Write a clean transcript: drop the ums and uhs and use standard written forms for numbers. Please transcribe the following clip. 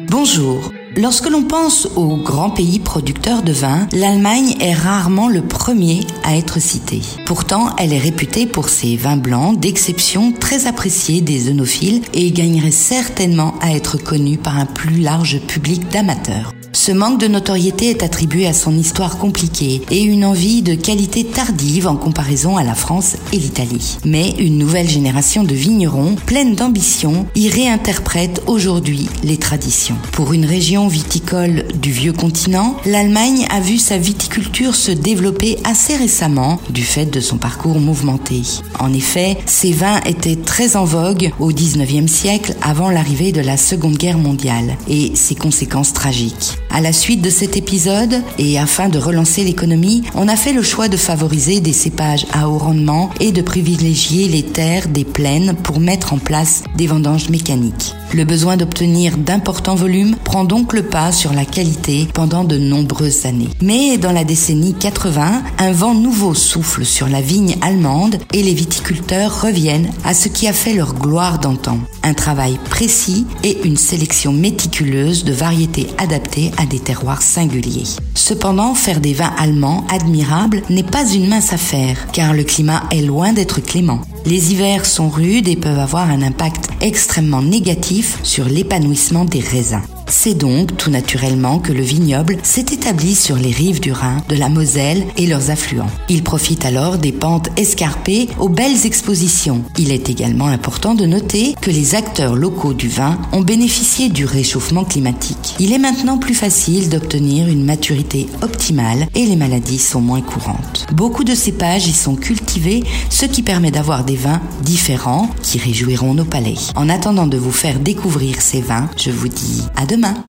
Bonjour. Lorsque l'on pense aux grands pays producteurs de vin, l'Allemagne est rarement le premier à être cité. Pourtant, elle est réputée pour ses vins blancs d'exception très appréciés des œnophiles et gagnerait certainement à être connue par un plus large public d'amateurs. Ce manque de notoriété est attribué à son histoire compliquée et une envie de qualité tardive en comparaison à la France et l'Italie. Mais une nouvelle génération de vignerons, pleine d'ambition, y réinterprète aujourd'hui les traditions. Pour une région viticole du vieux continent, l'Allemagne a vu sa viticulture se développer assez récemment du fait de son parcours mouvementé. En effet, ces vins étaient très en vogue au XIXe siècle avant l'arrivée de la Seconde Guerre mondiale et ses conséquences tragiques. À la suite de cet épisode, et afin de relancer l'économie, on a fait le choix de favoriser des cépages à haut rendement et de privilégier les terres des plaines pour mettre en place des vendanges mécaniques. Le besoin d'obtenir d'importants volumes prend donc le pas sur la qualité pendant de nombreuses années. Mais dans la décennie 80, un vent nouveau souffle sur la vigne allemande et les viticulteurs reviennent à ce qui a fait leur gloire d'antan. Un travail précis et une sélection méticuleuse de variétés adaptées à des terroirs singuliers. Cependant, faire des vins allemands admirables n'est pas une mince affaire, car le climat est loin d'être clément. Les hivers sont rudes et peuvent avoir un impact extrêmement négatif sur l'épanouissement des raisins. C'est donc tout naturellement que le vignoble s'est établi sur les rives du Rhin, de la Moselle et leurs affluents. Il profite alors des pentes escarpées aux belles expositions. Il est également important de noter que les acteurs locaux du vin ont bénéficié du réchauffement climatique. Il est maintenant plus facile d'obtenir une maturité optimale et les maladies sont moins courantes. Beaucoup de cépages y sont cultivés, ce qui permet d'avoir des vins différents qui réjouiront nos palais. En attendant de vous faire découvrir ces vins, je vous dis à demain.